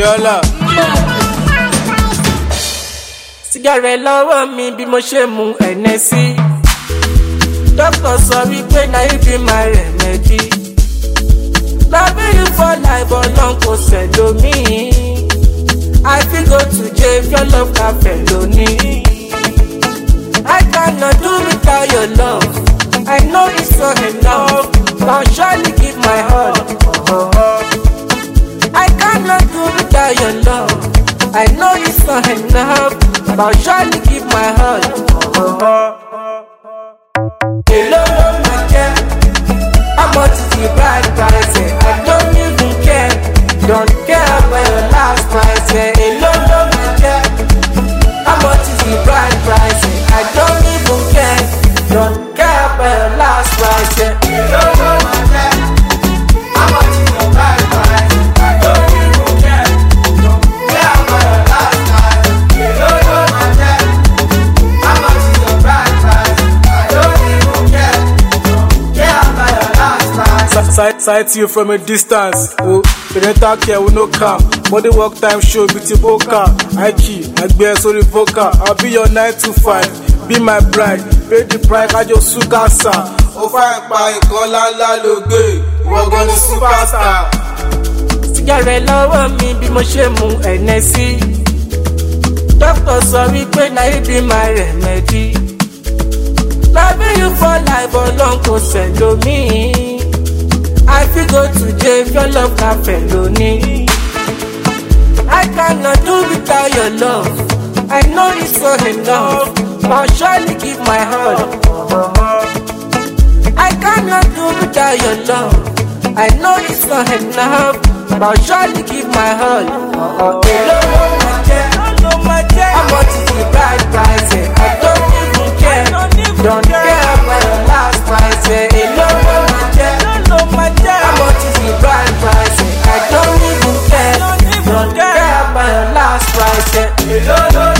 Yọ́là. Sìgárẹ̀ lọ́wọ́ mi bí mo ṣe mu Hennessy. Dókítà sọ wípé na you be my remedy. Loving you for life ọlọ́run kò ṣẹ̀lómi. I fit go to jail if your love na felony. I cannot do without your love. I know it's not enough, but surely give my heart. I cannot do without your love. I know it's not enough, but surely give my heart. Hello, my dear. How much is the bride price? I don't even care. Don't care about your last price. Hello, my dear. How much is the bride price? I don't even care. Don't care about your last price. Hello, my dear. How much is the bride price? I don't even care. Don't care about your last price. Hello, my dear. How much is the bride price? I don't even care. Don't care about your last price. Sight you from a distance. Oh, parental care we no calm. Body work time show beauty boca. Aiki, Agbe sorry vocal. I'll be your 9 to 5. Be my bride. Pay the price. Kajo sukasa. O fine pa ikan lala lo gbe. Ìwọ gan ni superstar. Sìgárẹ̀ lọ́wọ́ mi bí mo ṣe mu Hennessy. Dókítà sọ wípé na you be my remedy. Loving you for life ọlọ́run kò ṣẹ̀lómi. I fit go to jail if your love na felony. I cannot do without your love. I know it's not enough, but surely give my heart. I cannot do without your love. I know it's not enough, but surely give my heart. Hello, my dear. How much is the bride price? I don't even care. Don't care about your last price. Hello, my dear. How much is the bride price? I don't even care. Don't care about your last price. Hello.